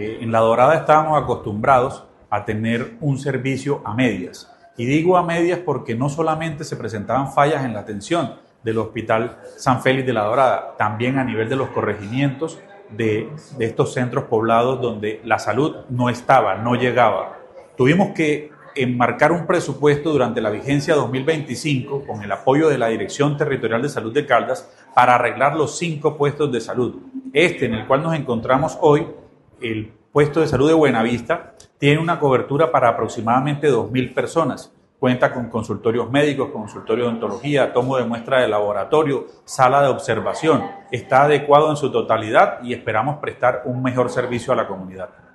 En La Dorada estábamos acostumbrados a tener un servicio a medias. Y digo a medias porque no solamente se presentaban fallas en la atención del Hospital San Félix de La Dorada, también a nivel de los corregimientos de estos centros poblados donde la salud no estaba, no llegaba. Tuvimos que enmarcar un presupuesto durante la vigencia 2025 con el apoyo de la Dirección Territorial de Salud de Caldas para arreglar los 5 puestos de salud. En el cual nos encontramos hoy, el puesto de salud de Buenavista, tiene una cobertura para aproximadamente 2.000 personas. Cuenta con consultorios médicos, consultorio de odontología, tomo de muestra de laboratorio, sala de observación. Está adecuado en su totalidad y esperamos prestar un mejor servicio a la comunidad.